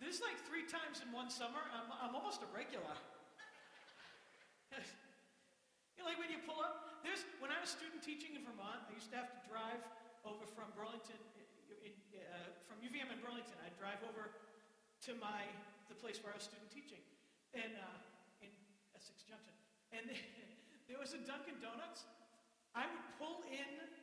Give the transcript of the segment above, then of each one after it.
This is like 3 times in one summer. I'm almost a regular. You know, like when you pull up, when I was student teaching in Vermont, I used to have to drive over from Burlington, from UVM in Burlington. I'd drive over to the place where I was student teaching, and in Essex Junction. And there was a Dunkin' Donuts. I would pull in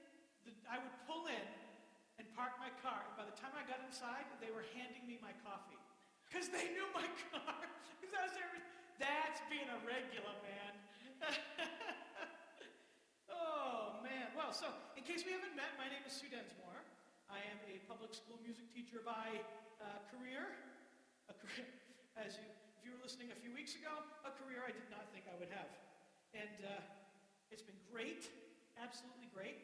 and park my car. And by the time I got inside, they were handing me my coffee because they knew my car. Because I was there. That's being a regular, man. Oh, man. Well, so in case we haven't met, my name is Sue Densmore. I am a public school music teacher by career. If you were listening a few weeks ago, a career I did not think I would have. And it's been great, absolutely great.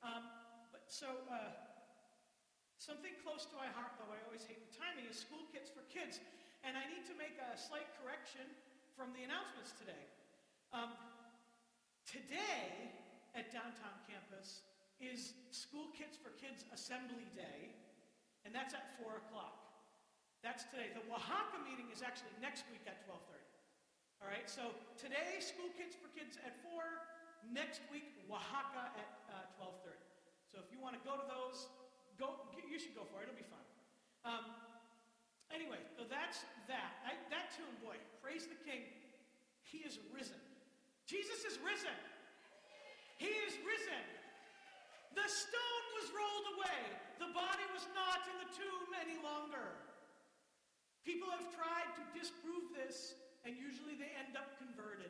Something close to my heart, though I always hate the timing, is School Kits for Kids. And I need to make a slight correction from the announcements today. Today at Downtown Campus is School Kits for Kids Assembly Day, and that's at 4 o'clock. That's today. The Oaxaca meeting is actually next week at 12:30. All right, so today, School Kits for Kids at 4, next week, Oaxaca at 12:30. So if you want to go to those, you should go for it. It'll be fun. Anyway, so that's that. That tune, boy, praise the King. He is risen. Jesus is risen. He is risen. The stone was rolled away. The body was not in the tomb any longer. People have tried to disprove this, and usually they end up converted.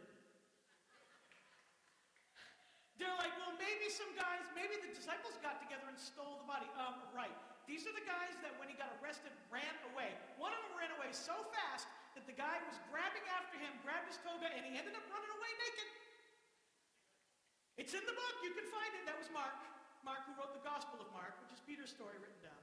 They're like, well, maybe the disciples got together and stole the body. Right. These are the guys that when he got arrested, ran away. One of them ran away so fast that the guy was grabbing after him, grabbed his toga, and he ended up running away naked. It's in the book. You can find it. That was Mark. Mark, who wrote the Gospel of Mark, which is Peter's story written down.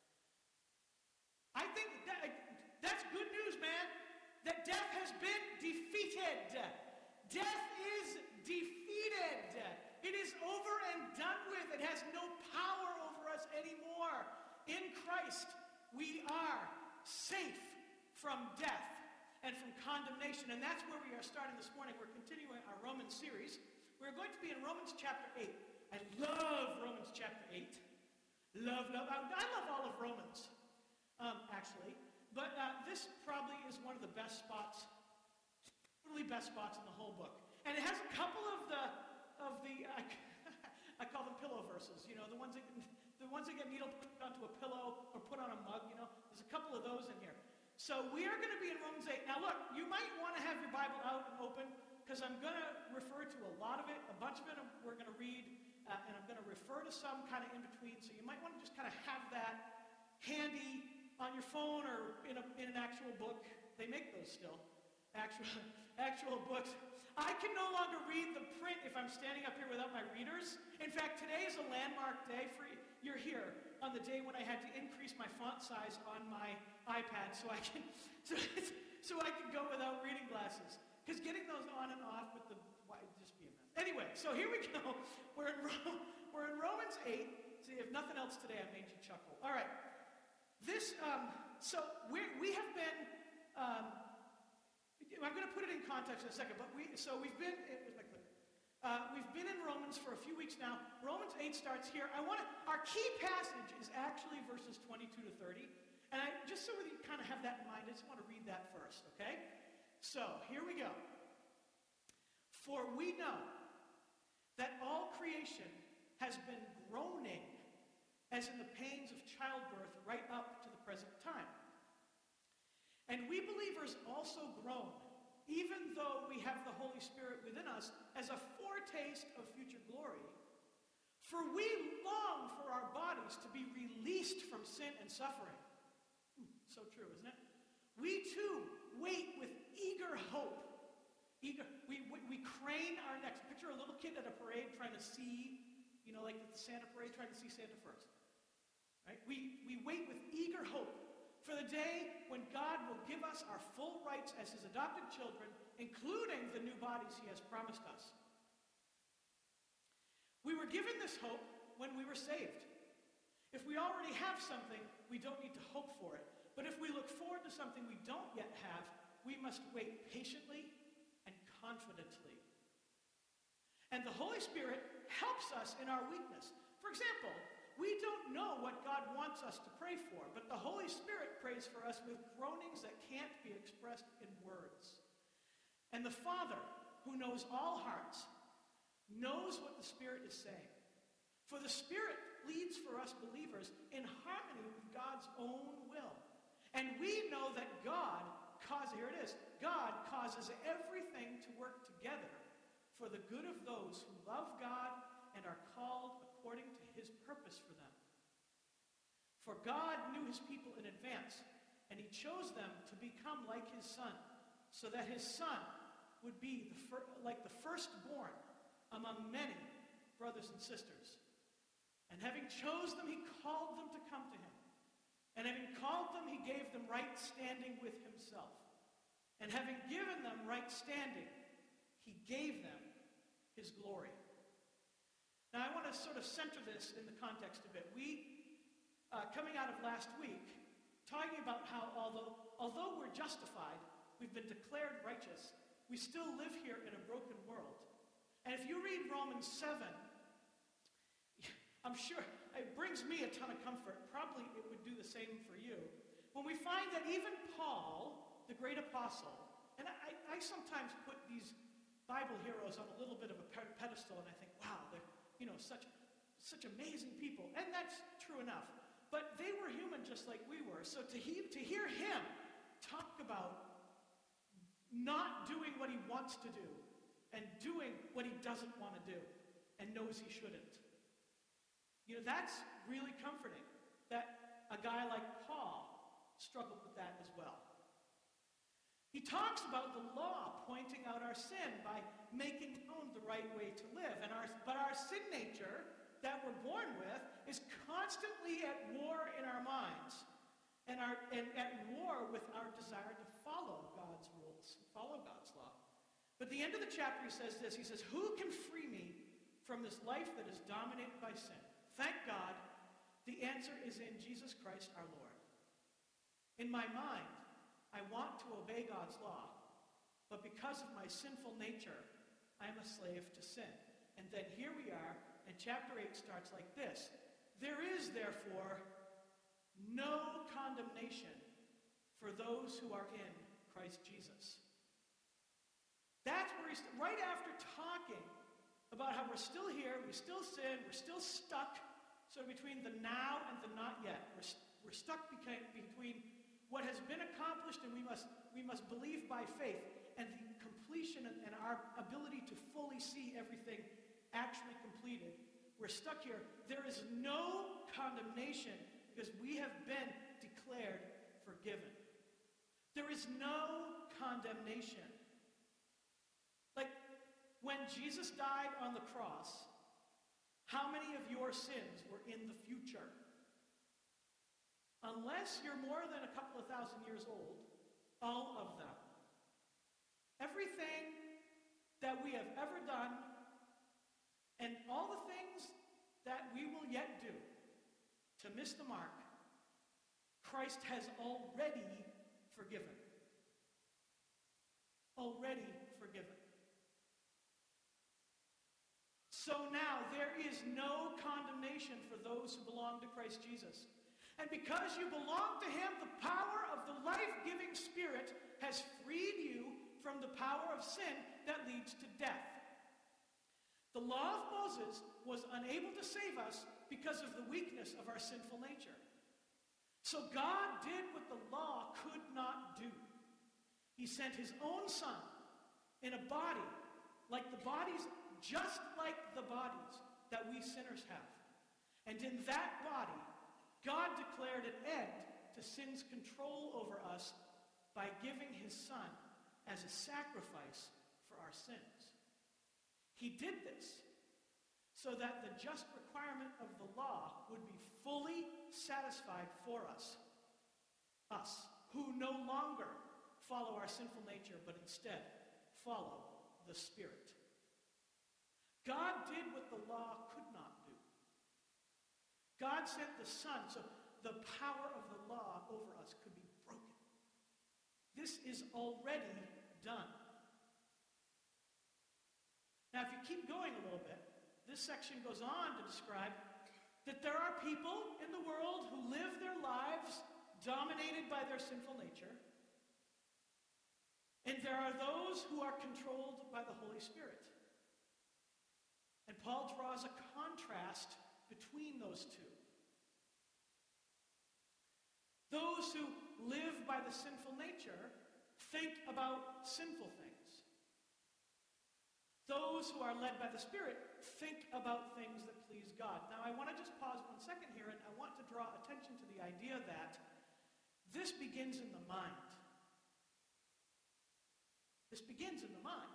I think that's good news, man, that death has been defeated. Death is defeated. It is over and done with. It has no power over us anymore. In Christ, we are safe from death and from condemnation. And that's where we are starting this morning. We're continuing our Romans series. We're going to be in Romans chapter 8. I love Romans chapter 8. I love all of Romans, actually. But this probably is one of the best spots, really best spots in the whole book. And it has a couple of the I call them pillow verses. You know, the ones that get needle put onto a pillow or put on a mug. You know, there's a couple of those in here. So we are going to be in Romans 8. Now, look, you might want to have your Bible out and open because I'm going to refer to a lot of it. A bunch of it we're going to read, and I'm going to refer to some kind of in between. So you might want to just kind of have that handy on your phone or in an actual book. They make those still, actual books. I can no longer read the print if I'm standing up here without my readers. In fact, today is a landmark day for you. You're here on the day when I had to increase my font size on my iPad so I can go without reading glasses. Because getting those on and off with it'd just be a mess. Anyway, so here we go. We're in Romans 8. See, if nothing else today, I made you chuckle. All right. We have been. I'm going to put it in context in a second, but we've been in Romans for a few weeks now. Romans 8 starts here. Our key passage is actually verses 22 to 30, and just so you kind of have that in mind, I just want to read that first, okay? So here we go. For we know that all creation has been groaning as in the pains of childbirth right up to the present time. And we believers also groan, even though we have the Holy Spirit within us as a foretaste of future glory. For we long for our bodies to be released from sin and suffering. So true, isn't it? We too wait with eager hope. We crane our necks. Picture a little kid at a parade trying to see, like the Santa parade, trying to see Santa first. Right? We wait with eager hope for the day when God will give us our full rights as his adopted children, including the new bodies he has promised us. We were given this hope when we were saved. If we already have something, we don't need to hope for it. But if we look forward to something we don't yet have, we must wait patiently and confidently. And the Holy Spirit helps us in our weakness. For example, we don't know what God wants us to pray for, but the Holy Spirit prays for us with groanings that can't be expressed in words. And the Father, who knows all hearts, knows what the Spirit is saying. For the Spirit pleads for us believers in harmony with God's own will. And we know that God causes everything to work together for the good of those who love God and are called according to his purpose for them. For God knew his people in advance, and he chose them to become like his Son, so that his Son would be like the firstborn among many brothers and sisters. And having chose them, he called them to come to him. And having called them, he gave them right standing with himself. And having given them right standing, he gave them his glory. Now I want to sort of center this in the context a bit. We, coming out of last week, talking about how although we're justified, we've been declared righteous, we still live here in a broken world. And if you read Romans 7, I'm sure it brings me a ton of comfort. Probably it would do the same for you. When we find that even Paul, the great apostle, and I sometimes put these Bible heroes on a little bit of a pedestal, and I think, wow, they're such amazing people. And that's true enough. But they were human just like we were. So to hear him talk about not doing what he wants to do and doing what he doesn't want to do and knows he shouldn't, that's really comforting, that a guy like Paul struggled with that as well. He talks about the law pointing out our sin by making known the right way to live. But our sin nature that we're born with is constantly at war in our minds and at war with our desire to follow God's rules, follow God's law. But at the end of the chapter he says this, he says, "Who can free me from this life that is dominated by sin?" Thank God, the answer is in Jesus Christ our Lord. In my mind, I want to obey God's law, but because of my sinful nature, I am a slave to sin. And then here we are, and chapter 8 starts like this. There is, therefore, no condemnation for those who are in Christ Jesus. That's where he's, right after talking about how we're still here, we still sin, we're still stuck sort of between the now and the not yet. We're stuck between what has been accomplished and we must believe by faith, and the completion and our ability to fully see everything actually completed. We're stuck here. There is no condemnation because we have been declared forgiven. There is no condemnation. Like when Jesus died on the cross, how many of your sins were in the future? Unless you're more than a couple of thousand years old, all of them. Everything that we have ever done and all the things that we will yet do to miss the mark, Christ has already forgiven. Already forgiven. So now there is no condemnation for those who belong to Christ Jesus. And because you belong to him, the power of the life-giving Spirit has freed you from the power of sin that leads to death. The law of Moses was unable to save us because of the weakness of our sinful nature. So God did what the law could not do. He sent his own Son in a body just like the bodies that we sinners have. And in that body, God declared an end to sin's control over us by giving his Son as a sacrifice for our sins. He did this so that the just requirement of the law would be fully satisfied for us who no longer follow our sinful nature, but instead follow the Spirit. God did what the law could not do. God sent the Son so the power of the law over us could be This is already done. Now, if you keep going a little bit, this section goes on to describe that there are people in the world who live their lives dominated by their sinful nature, and there are those who are controlled by the Holy Spirit. And Paul draws a contrast between those two. Those who live by the sinful nature think about sinful things. Those who are led by the Spirit think about things that please God. Now, I want to just pause 1 second here, and I want to draw attention to the idea that this begins in the mind. This begins in the mind.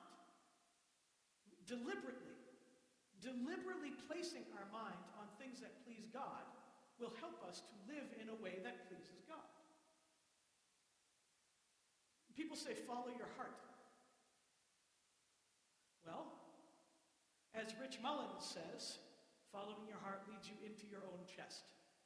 Deliberately placing our mind on things that please God will help us to live in a way that pleases God. People say, follow your heart. Well, as Rich Mullins says, following your heart leads you into your own chest.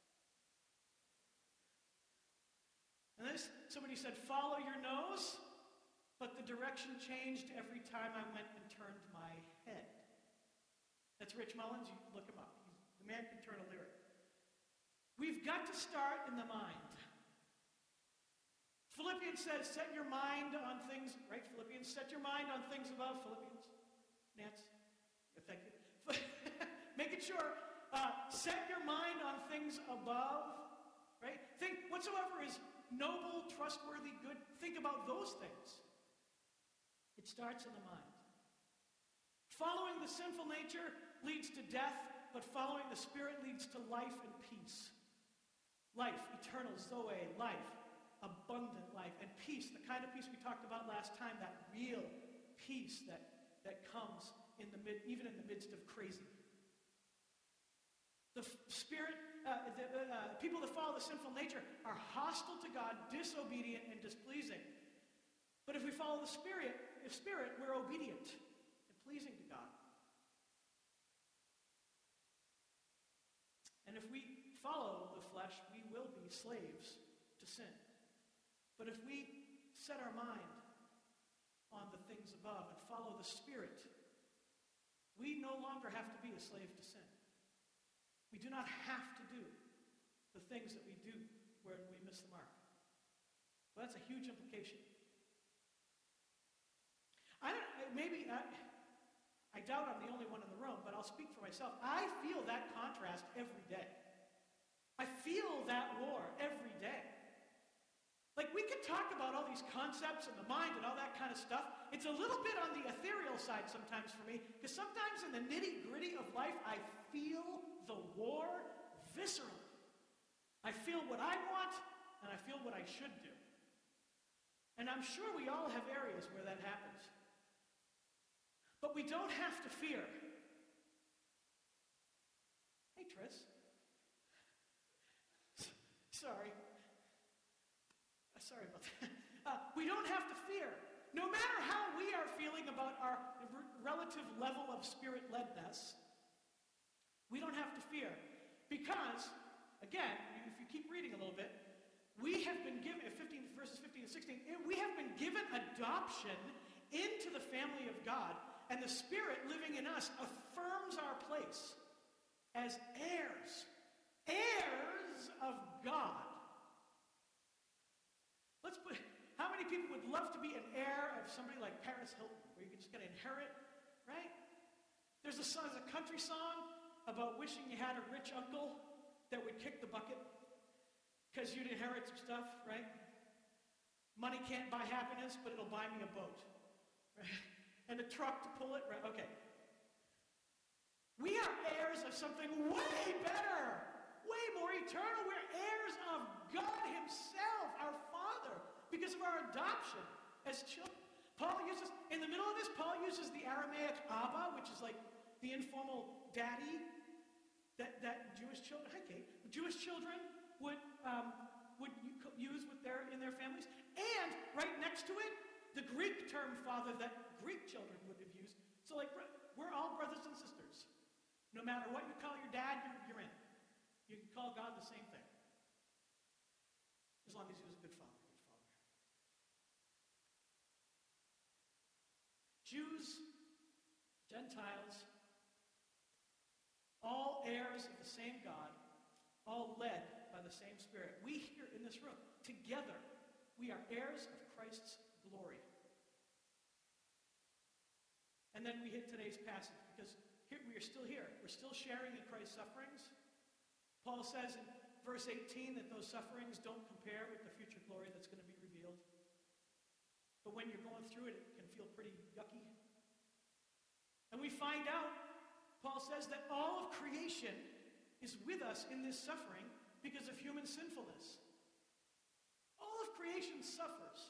And this, somebody said, follow your nose, but the direction changed every time I went and turned my head. That's Rich Mullins. You look him up. The man can turn a lyric. We've got to start in the mind. Philippians says, set your mind on things, right? Philippians, set your mind on things above. Philippians, Nance, yeah, thank you. Making sure, set your mind on things above, right? Think whatsoever is noble, trustworthy, good. Think about those things. It starts in the mind. Following the sinful nature leads to death, but following the Spirit leads to life and peace. Life, eternal, Zoe, life, abundant life, and peace, the kind of peace we talked about last time, that real peace that comes even in the midst of crazy. The Spirit, people that follow the sinful nature are hostile to God, disobedient, and displeasing. But if we follow the Spirit, we're obedient and pleasing to God. And if we follow the flesh, we will be slaves to sin. But if we set our mind on the things above and follow the Spirit, we no longer have to be a slave to sin. We do not have to do the things that we do when we miss the mark. Well, that's a huge implication. I doubt I'm the only one in the room, but I'll speak for myself. I feel that contrast every day. I feel that war every day. Like, we could talk about all these concepts and the mind and all that kind of stuff. It's a little bit on the ethereal side sometimes for me, because sometimes in the nitty-gritty of life, I feel the war viscerally. I feel what I want, and I feel what I should do. And I'm sure we all have areas where that happens. But we don't have to fear. Hey, Tris. Sorry. Sorry about that. We don't have to fear. No matter how we are feeling about our relative level of spirit-ledness, we don't have to fear. Because, again, if you keep reading a little bit, we have been given, verses 15 and 16, we have been given adoption into the family of God, and the Spirit living in us affirms our place as heirs of God. How many people would love to be an heir of somebody like Paris Hilton, where you can just get to inherit, right? There's a country song about wishing you had a rich uncle that would kick the bucket because you'd inherit some stuff, right? Money can't buy happiness, but it'll buy me a boat, right? And a truck to pull it, right? Okay. We are heirs of something way better, way more eternal. We're heirs of God Himself, our Father, because of our adoption as children. Paul uses, in the middle of this, Paul uses the Aramaic Abba, which is like the informal daddy that Jewish children, hi Kate, Jewish children would use in their families. And right next to it, the Greek term father that Greek children would have used. So like, we're all brothers and sisters. No matter what you call your dad, you're in. You can call God the same thing. As long as he was a good father, Gentiles, all heirs of the same God, all led by the same Spirit. We here in this room, together, we are heirs of Christ's glory. And then we hit today's passage, because here, we are still here. We're still sharing in Christ's sufferings. Paul says in verse 18 that those sufferings don't compare with the future glory that's going to be revealed. But when you're going through it, it can feel pretty yucky. And we find out, Paul says, that all of creation is with us in this suffering because of human sinfulness. All of creation suffers.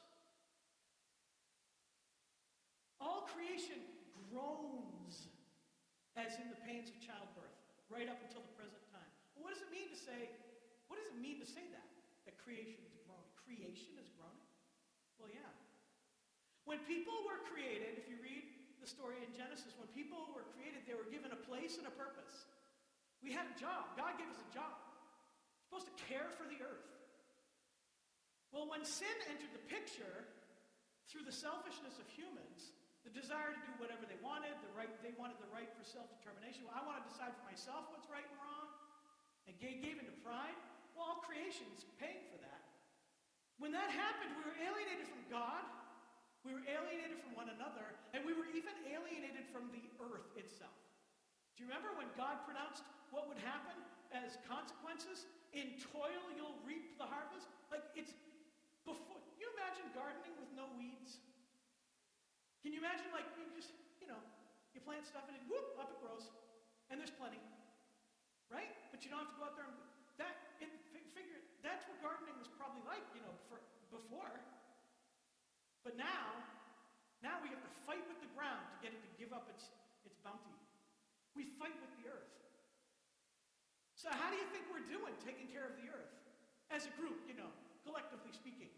All creation groans as in the pains of childbirth, right up until the present time. Well, what does it mean to say that creation is groaning? Creation is groaning? Well, yeah. When people were created, if you read the story in Genesis, when people were created, they were given a place and a purpose. We had a job. God gave us a job. We're supposed to care for the earth. Well, when sin entered the picture, through the selfishness of humans, the desire to do whatever they wanted, they wanted the right for self-determination. Well, I want to decide for myself what's right and wrong. And gave into pride. Well, all creation is paying for that. When that happened, we were alienated from God. We were alienated from one another. And we were even alienated from the earth itself. Do you remember when God pronounced what would happen as consequences? In toil you'll reap the harvest. Like, it's before. Can you imagine gardening with no weeds? Can you imagine, like, you just, you plant stuff and whoop, up it grows. And there's plenty. Right? But you don't have to go out there and figure that's what gardening was probably like, before. But now we have to fight with the ground to get it to give up its bounty. We fight with the earth. So how do you think we're doing taking care of the earth? As a group, collectively speaking.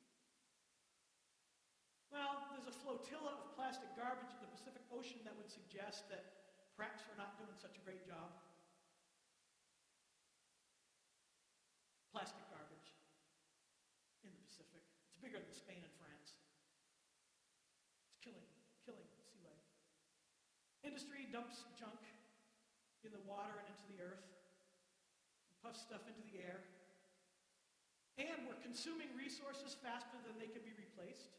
Well, there's a flotilla of plastic garbage in the Pacific Ocean that would suggest that perhaps we're not doing such a great job. Plastic garbage in the Pacific. It's bigger than Spain and France. It's killing sea life. Industry dumps junk in the water and into the earth, and puffs stuff into the air. And we're consuming resources faster than they can be replaced.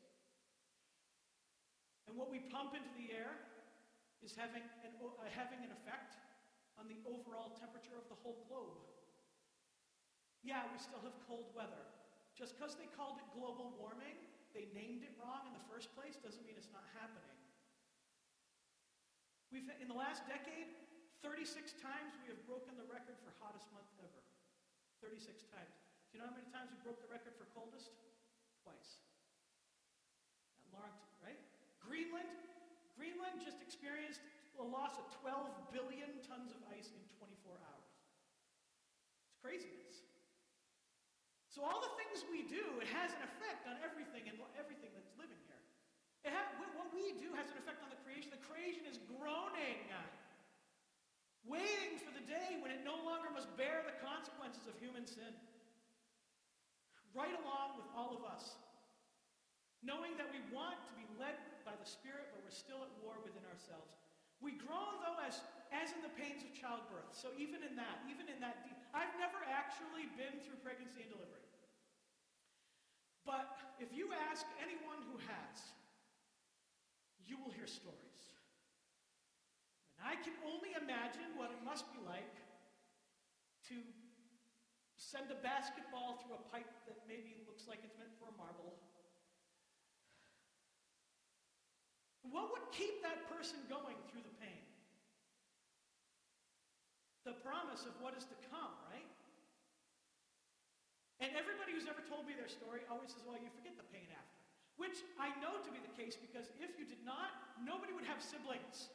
And what we pump into the air is having an effect on the overall temperature of the whole globe. Yeah, we still have cold weather. Just because they called it global warming, they named it wrong in the first place, doesn't mean it's not happening. In the last decade, 36 times we have broken the record for hottest month ever. 36 times. Do you know how many times we broke the record for coldest? Twice. Not long, right? Greenland just experienced a loss of 12 billion tons of ice in 24 hours. It's craziness. So all the things we do, it has an effect on everything that's living here. What we do has an effect on the creation. The creation is groaning, waiting for the day when it no longer must bear the consequences of human sin. Right along with all of us, knowing that we want to be led by the Spirit, but we're still at war within ourselves. We groan, though, as in the pains of childbirth. So even in that, I've never actually been through pregnancy and delivery. But if you ask anyone who has, you will hear stories. And I can only imagine what it must be like to send a basketball through a pipe that maybe looks like it's meant for a marble. What would keep that person going through the pain? The promise of what is to come, right? And everybody who's ever told me their story always says, well, you forget the pain after. Which I know to be the case, because if you did not, nobody would have siblings.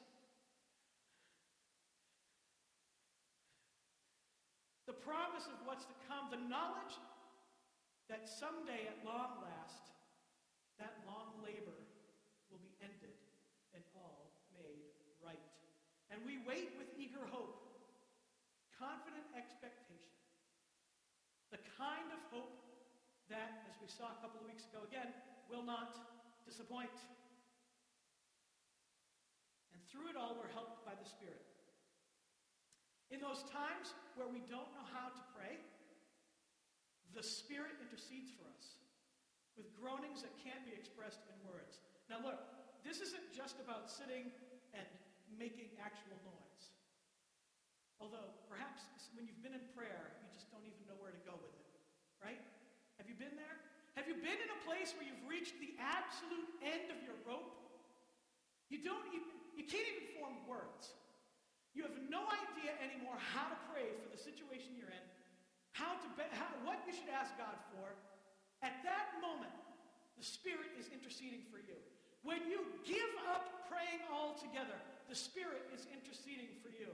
The promise of what's to come, the knowledge that someday at long last, that long labor will be ended and all made right. And we wait with eager hope, confident expectation. The kind of hope that, as we saw a couple of weeks ago again, will not disappoint. And through it all, we're helped by the Spirit. In those times where we don't know how to pray, the Spirit intercedes for us with groanings that can't be expressed in words. Now look, this isn't just about sitting and making actual noise. Although, perhaps when you've been in prayer, you just don't even know where to go with it. Right? Have you been there? Have you been in a place where you've reached the absolute end of your rope? You can't even form words. You have no idea anymore how to pray for the situation you're in, what you should ask God for. At that moment, the Spirit is interceding for you. When you give up praying altogether, the Spirit is interceding for you.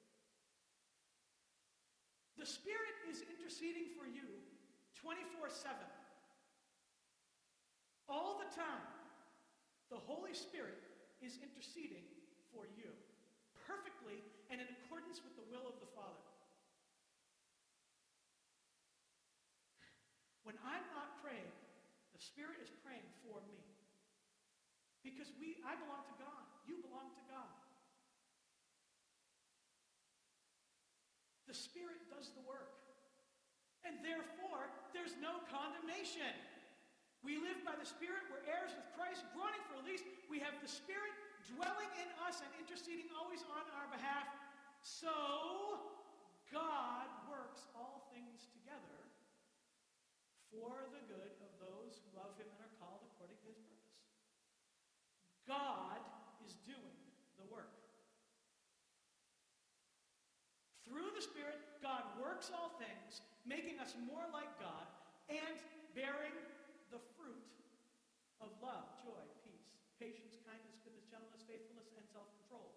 The Spirit is interceding for you 24/7. All the time, the Holy Spirit is interceding for you perfectly and in accordance with the will of the Father. When I'm not praying, the Spirit is praying for me. Because I belong to God. You belong to God. The Spirit does the work. And therefore, there's no condemnation. We live by the Spirit. We're heirs with Christ, groaning for release. We have the Spirit dwelling in us and interceding always on our behalf. So, God works all things together for the good of those who love Him and are called according to His purpose. God is doing the work. Through the Spirit, God works all things, making us more like God and bearing the fruit of love, joy, peace, patience, kindness, goodness, gentleness, faithfulness, and self-control.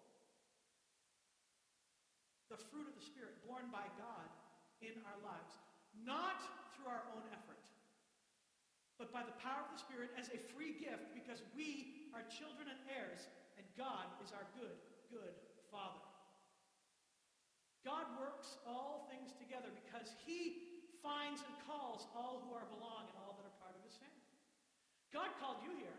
The fruit of the Spirit borne by God in our lives, not through our own effort, but by the power of the Spirit as a free gift, because we are children and heirs, and God is our good, good Father. God works all things together because He finds and calls all who are belong and all that are part of His family. God called you here.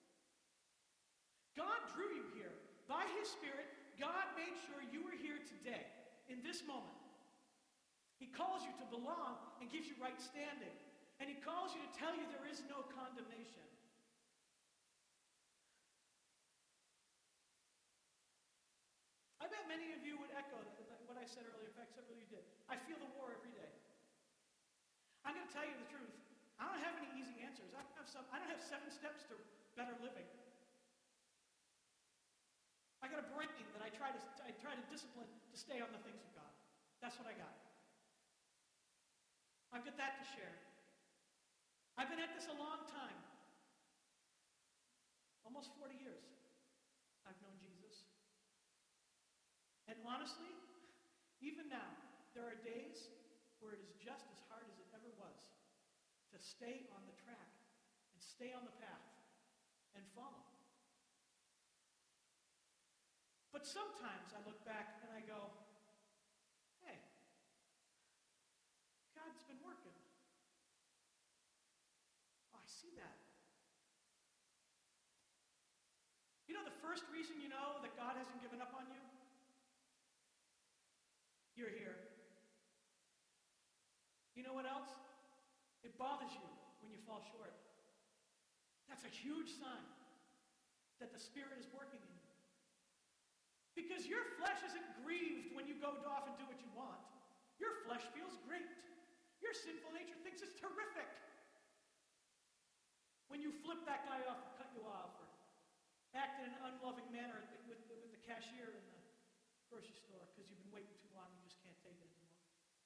God drew you here. By His Spirit, God made sure you were here today, in this moment. He calls you to belong and gives you right standing. And He calls you to tell you there is no condemnation. I bet many of you would echo what I said earlier. In fact, several of you did. I feel the war every day. I'm going to tell you the truth. I don't have any easy answers. I don't have 7 steps to better living. I got a brain that I try to discipline to stay on the things of God. That's what I got. I've got that to share. I've been at this a long time. Almost 40 years I've known Jesus. And honestly, even now, there are days where it is just as hard as it ever was to stay on the track and stay on the path and follow. But sometimes I look back and I go, hey, God's been working. Oh, I see that. You know the first reason you know that God hasn't given up on you? You're here. You know what else? It bothers you when you fall short. That's a huge sign that the Spirit is working in you. Because your flesh isn't grieved when you go off and do what you want. Your flesh feels great. Your sinful nature thinks it's terrific. When you flip that guy off and cut you off, or act in an unloving manner with the cashier in the grocery store because you've been waiting too long and you just can't take it anymore.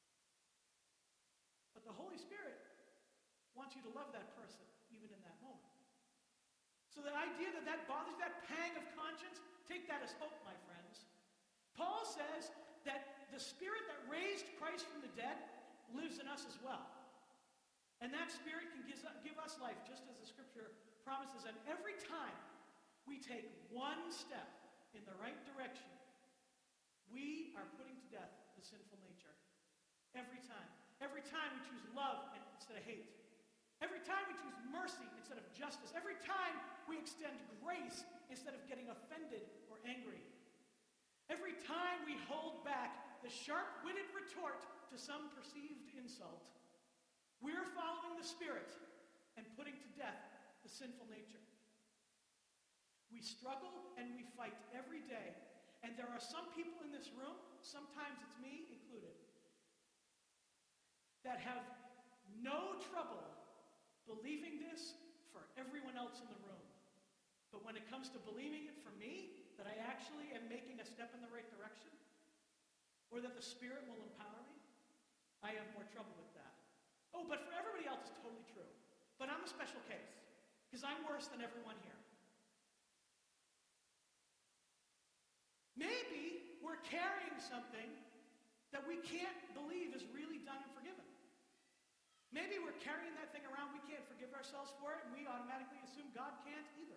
But the Holy Spirit wants you to love that person even in that moment. So the idea that bothers, that pang of conscience, take that as hope, my friends. Paul says that the Spirit that raised Christ from the dead lives in us as well. And that Spirit can give us life, just as the Scripture promises. And every time we take one step in the right direction, we are putting to death the sinful nature. Every time. Every time we choose love instead of hate. Every time we choose mercy instead of justice. Every time we extend grace instead of getting offended or angry. Every time we hold back the sharp-witted retort to some perceived insult, we're following the Spirit and putting to death the sinful nature. We struggle and we fight every day. And there are some people in this room, sometimes it's me included, that have no trouble believing this for everyone else in the room. But when it comes to believing it for me, that I actually am making a step in the right direction, or that the Spirit will empower me, I have more trouble with that. Oh, but for everybody else, it's totally true. But I'm a special case, because I'm worse than everyone here. Maybe we're carrying something that we can't believe is really done and forgiven. Maybe we're carrying that thing around, we can't forgive ourselves for it, and we automatically assume God can't either.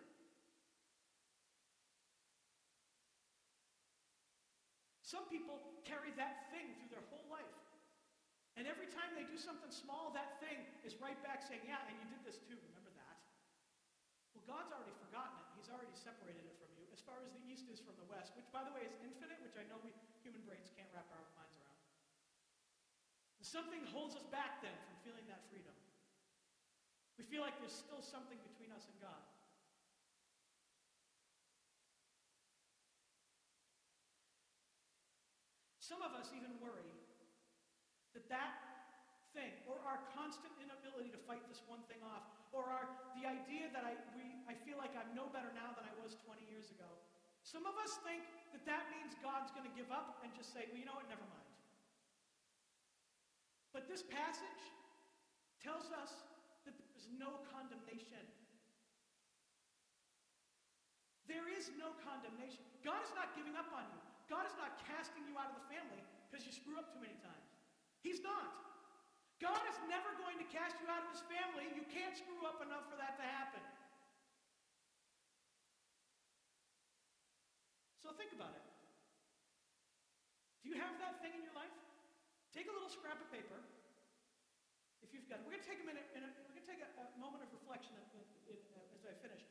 Some people carry that thing through their whole life. And every time they do something small, that thing is right back saying, yeah, and you did this too, remember that? Well, God's already forgotten it. He's already separated it from you, as far as the east is from the west, which, by the way, is infinite, which I know we human brains can't wrap our minds around. And something holds us back then from feeling that freedom. We feel like there's still something between us and God. Some of us even worry that thing, or our constant inability to fight this one thing off, or the idea that I feel like I'm no better now than I was 20 years ago. Some of us think that means God's going to give up and just say, well, you know what, never mind. But this passage tells us that there is no condemnation. There is no condemnation. God is not giving up on you. God is not casting you out of the family because you screw up too many times. He's not. God is never going to cast you out of his family. You can't screw up enough for that to happen. So think about it. Do you have that thing in your life? Take a little scrap of paper, if you've got it. We're going to take a minute, and we're going to take a moment of reflection as I finish.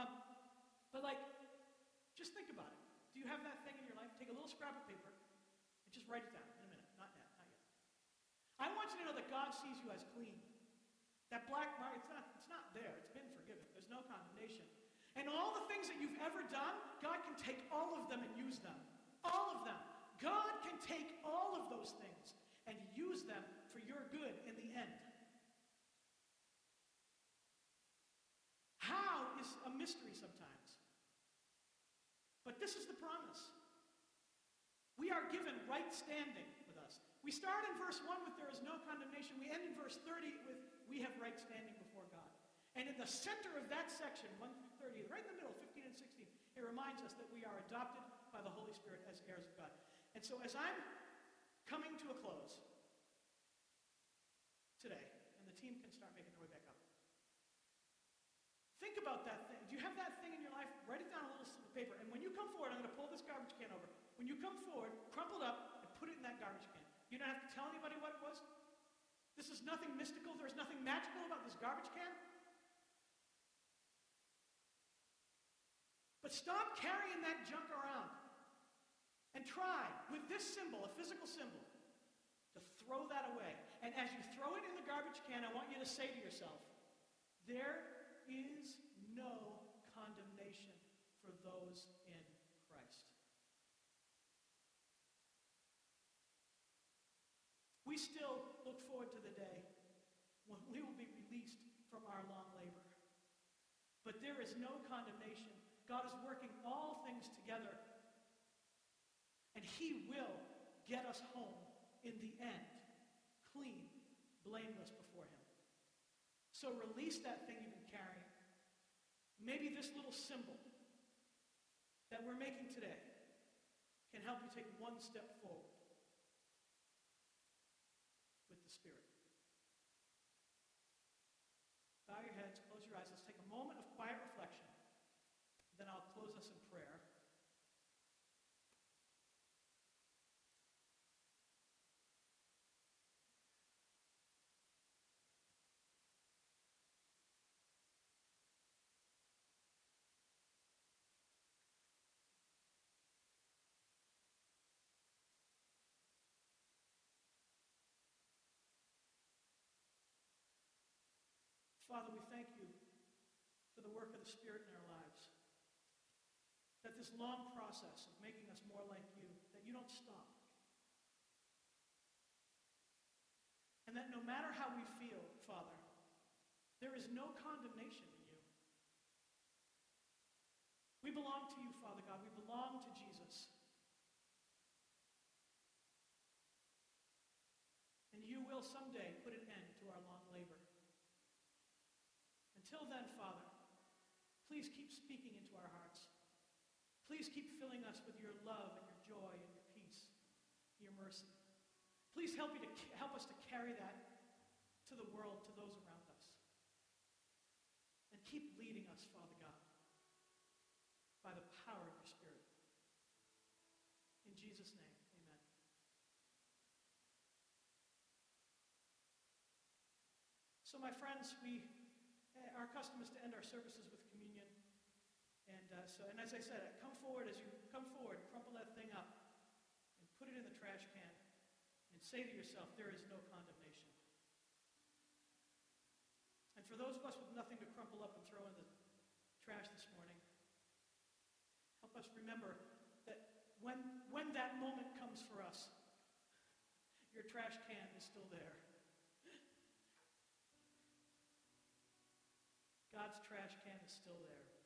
Just think about it. Do you have that thing in your life? Take a little scrap of paper and just write it down in a minute. Not yet. I want you to know that God sees you as clean. That black mark, it's not there. It's been forgiven. There's no condemnation. And all the things that you've ever done, God can take all of them and use them. All of them. God can take all of those things and use them for your good in the end. How is a mystery sometimes. But this is the promise. We are given right standing with us. We start in verse 1 with there is no condemnation. We end in verse 30 with we have right standing before God. And in the center of that section, 1 through 30, right in the middle, 15 and 16, it reminds us that we are adopted by the Holy Spirit as heirs of God. And so as I'm coming to a close today, and the team can start making their way back up, think about that thing. Do you have that thing in your life? Write it down on a little slip of paper. And when you come forward, I'm going to pull this garbage can over. When you come forward, crumple it up and put it in that garbage can. You don't have to tell anybody what it was. This is nothing mystical. There's nothing magical about this garbage can. But stop carrying that junk around. And try, with this symbol, a physical symbol, to throw that away. And as you throw it in the garbage can, I want you to say to yourself, there is no condemnation for those in Christ. We still look forward to the day when we will be released from our long labor. But there is no condemnation. God is working all things together, and he will get us home in the end, clean, blameless before him. So release that thing you've been carrying. Maybe this little symbol that we're making today can help you take one step forward with the Spirit. Bow your heads, close your eyes. Let's take a moment of quiet reflection. Then I'll close us in prayer. Father, we thank you for the work of the Spirit in our lives. That this long process of making us more like you, that you don't stop. And that no matter how we feel, Father, there is no condemnation in you. We belong to you, Father God. We belong to Jesus. And you will someday put an end to our long labor. Until then, Father, please keep speaking into our hearts. Please keep filling us with your love and your joy and your peace, your mercy. Please help us to carry that to the world, to those around us. And keep leading us, Father God, by the power of your Spirit. In Jesus' name, amen. So my friends, our custom is to end our services with communion. And as I said, come forward, crumple that thing up and put it in the trash can and say to yourself, there is no condemnation. And for those of us with nothing to crumple up and throw in the trash this morning, help us remember that when that moment comes for us, your trash can is still there. God's trash can is still there.